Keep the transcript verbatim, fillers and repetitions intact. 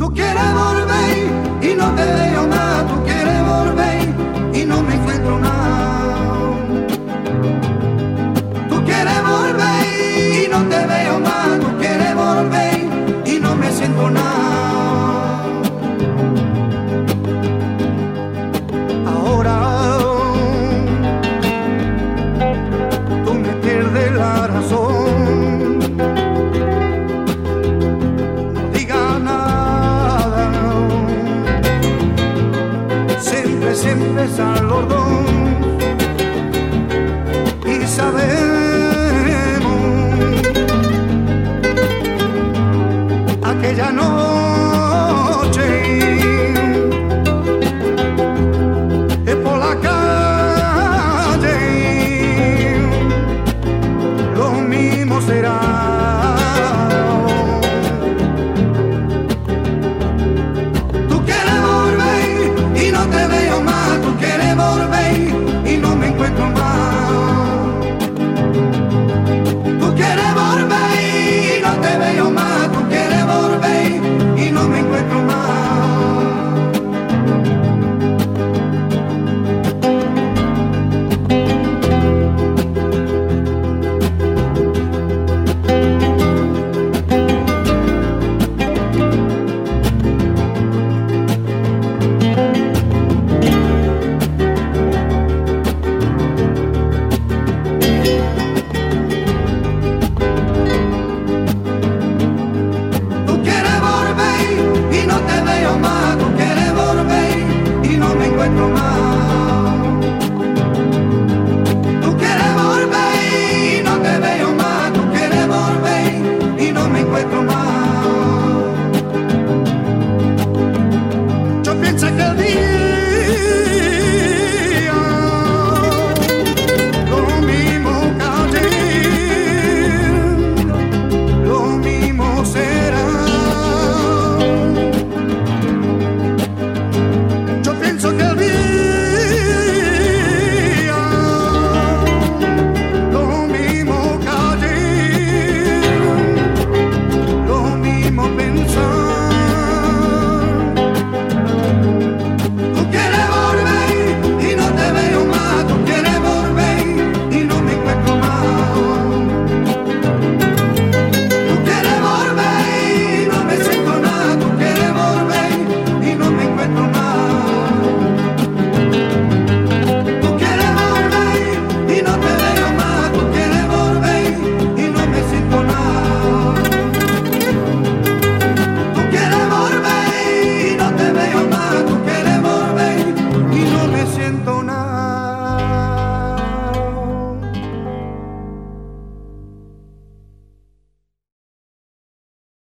Tú quieres volver y no te veo más, tú quieres volver y no me encuentro nada. Tú quieres volver y no te veo más, tú quieres volver y no me siento nada. Ahora tú me pierdes la razón. No digas nada, siempre, siempre sal los dos y sabemos aquella noche es por la calle, lo mismo será. Tú quieres volver y no te veo más, tú quieres volver y no me encuentro más.